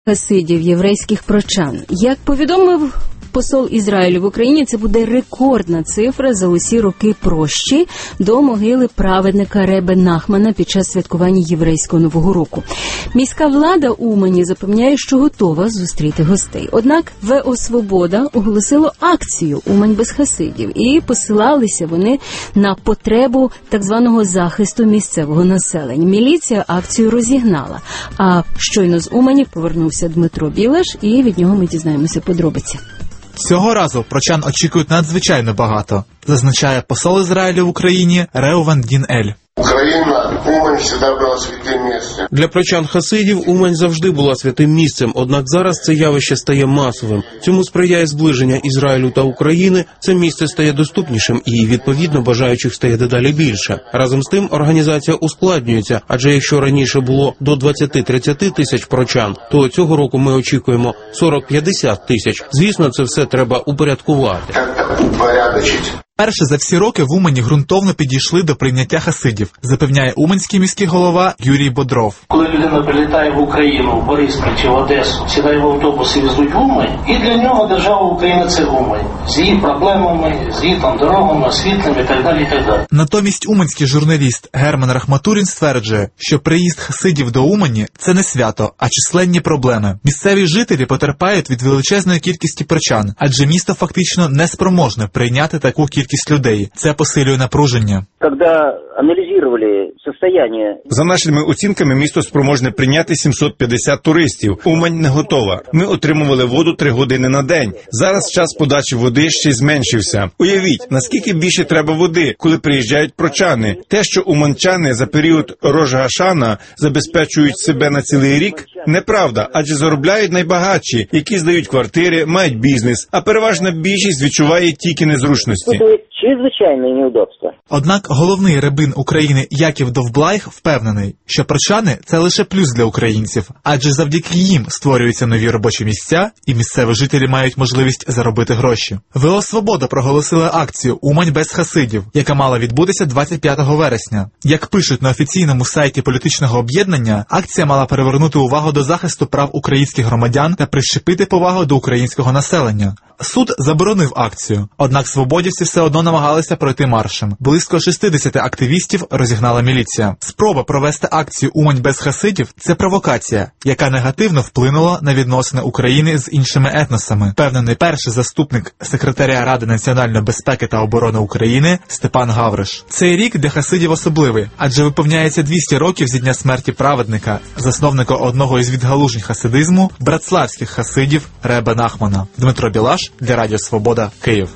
хасидів, єврейських прочан. Як повідомив посол Ізраїлю в Україні, це буде рекордна цифра за усі роки прощі до могили праведника Ребе Нахмана під час святкування єврейського Нового року. Міська влада Умані запевняє, що готова зустріти гостей. Однак ВО «Свобода» оголосило акцію «Умань без хасидів» і посилалися вони на потребу так званого захисту місцевого населення. Міліція акцію розігнала. А щойно з Умані повернувся Дмитро Білаш, і від нього ми дізнаємося подробиці. Цього разу прочан очікують надзвичайно багато, зазначає посол Ізраїлю в Україні Реуван Дін-Ель. Україна, Умань завжди була святим місцем. Для прочан-хасидів Умань завжди була святим місцем, однак зараз це явище стає масовим. Цьому сприяє зближення Ізраїлю та України, це місце стає доступнішим і, відповідно, бажаючих стає дедалі більше. Разом з тим, організація ускладнюється, адже якщо раніше було до 20-30 тисяч прочан, то цього року ми очікуємо 40-50 тисяч. Звісно, це все треба упорядкувати. Упорядочити. Перше за всі роки в Умані ґрунтовно підійшли до прийняття хасидів, запевняє уманський міський голова Юрій Бодров. Коли людина прилітає в Україну, в Бориспіль чи в Одесу, сідає в автобус і везуть в Умань, і для нього держава України – це Умань. З її проблемами, з її дорогами, освітленням і так далі, і так далі. Натомість уманський журналіст Герман Рахматурін стверджує, що приїзд хасидів до Умані – це не свято, а численні проблеми. Місцеві жителі потерпають від величезної кількості прочан, адже місто фактично неспроможне прийняти таку кількість людей. Це посилює напруження. Коли аналізували станення... За нашими оцінками, місто спроможне прийняти 750 туристів. Умань не готова. Ми отримували воду 3 години на день. Зараз час подачі води ще й зменшився. Уявіть, наскільки більше треба води, коли приїжджають прочани. Те, що уманчани за період Рош га-Шана забезпечують себе на цілий рік, неправда, адже заробляють найбагатші, які здають квартири, мають бізнес, а переважна більшість відчуває тільки незручності. Чрезвичайне неудобство. Однак головний рабин України Яків Довблайх впевнений, що прочани – це лише плюс для українців, адже завдяки їм створюються нові робочі місця і місцеві жителі мають можливість заробити гроші. ВО «Свобода» проголосила акцію «Умань без хасидів», яка мала відбутися 25 вересня. Як пишуть на офіційному сайті політичного об'єднання, акція мала привернути увагу до захисту прав українських громадян та прищепити повагу до українського населення. Суд заборонив акцію, однак свободівці все одно намагалися пройти маршем. Близько 60 активістів розігнала міліція. Спроба провести акцію «Умань без хасидів» – це провокація, яка негативно вплинула на відносини України з іншими етносами, впевнений перший заступник секретаря Ради національної безпеки та оборони України Степан Гавриш. Цей рік для хасидів особливий, адже виповняється 200 років зі дня смерті праведника, засновника одного із відгалужень хасидизму – братславських хасидів Ребе Нахмана. Дмитро Білаш для Радіо Свобода, Київ.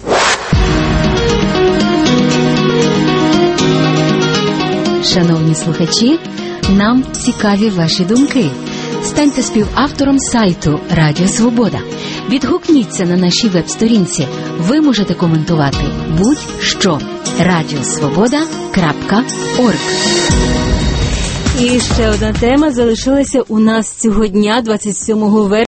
Шановні слухачі, нам цікаві ваші думки. Станьте співавтором сайту Радіо Свобода. Відгукніться на нашій веб-сторінці. Ви можете коментувати будь-що. radiosvoboda.org. І ще одна тема залишилася у нас цього дня, 27 вересня.